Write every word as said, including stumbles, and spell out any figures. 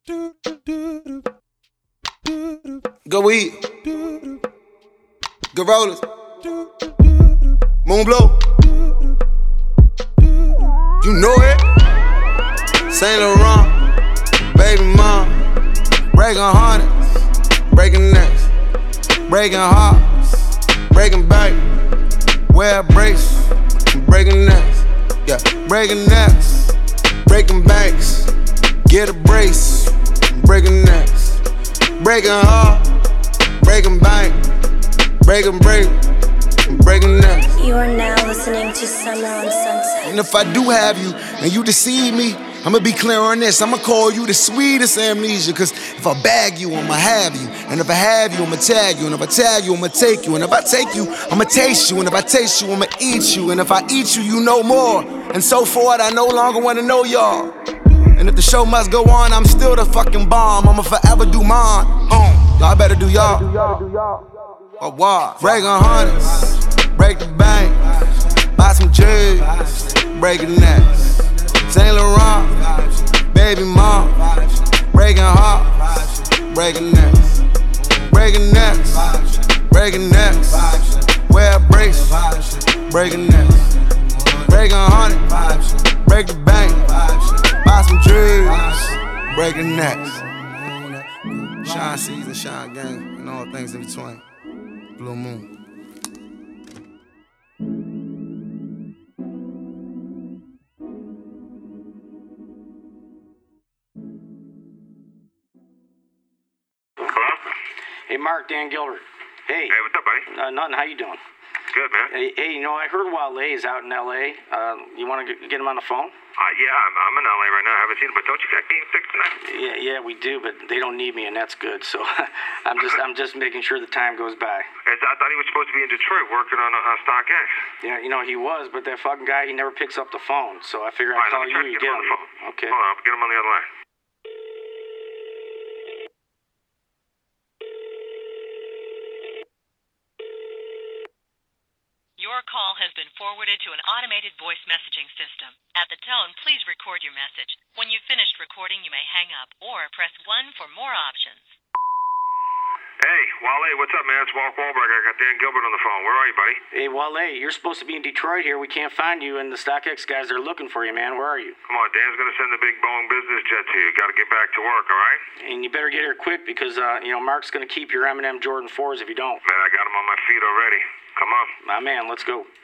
Good weed. Good rollers. Moon blow. You know it. Saint Laurent. Baby mom. Breaking harness. Breaking necks. Breaking hearts. Breaking back. Wear a brace. Breaking necks. Yeah. Breaking necks. Breaking backs. Get a brace. Breaking necks. Breaking heart. Breaking bank. Breaking break. Breaking necks. You are now listening to Summer on Sunset. And if I do have you and you deceive me, I'ma be clear on this. I'ma call you the sweetest amnesia. Cause if I bag you, I'ma have you. And if I have you, I'ma tag you. And if I tag you, I'ma take you. And if I take you, I'ma taste you. And if I taste you, I'ma eat you. And if I eat you, you know more. And so forth, I no longer wanna know y'all. And if the show must go on, I'm still the fucking bomb. I'ma forever do mine. Um, y'all better do y'all. Or what? Breaking harness. Break the bank. Buy some J's. Breaking necks. Saint Laurent, baby mom, breaking hearts, breaking necks, breaking necks, breaking necks, wear a brace, breaking necks, breaking honey, break the bank, buy some trees, breaking necks. Shine season, shine gang, and all things in between. Blue moon. Hey, Mark, Dan Gilbert. Hey. Hey, what's up, buddy? Uh, nothing. How you doing? Good, man. Hey, hey, you know, I heard Wale's out in L A. Uh, you want to get, get him on the phone? Uh, yeah, I'm, I'm in L A right now. I haven't seen him, but don't you got game six tonight? Yeah, yeah, we do, but they don't need me, and that's good. So I'm just, I'm just making sure the time goes by. I thought he was supposed to be in Detroit working on uh, StockX. Yeah, you know he was, but that fucking guy, he never picks up the phone. So I figured I'd All right, call let me you. try to get You get him on him. the phone. Okay. Hold on, I'll get him on the other line. Your call has been forwarded to an automated voice messaging system. At the tone, please record your message. When you've finished recording, you may hang up or press one for more options. Hey, Wale, what's up, man? It's Walt Wahlberg. I got Dan Gilbert on the phone. Where are you, buddy? Hey, Wale, you're supposed to be in Detroit here. We can't find you, and the StockX guys are looking for you, man. Where are you? Come on, Dan's gonna send the big Boeing business jet to you. Got to get back to work, all right? And you better get here quick because, uh, you know, Mark's going to keep your M and M Jordan fours if you don't. Man, I got him on my feet already. Come on. My man, let's go.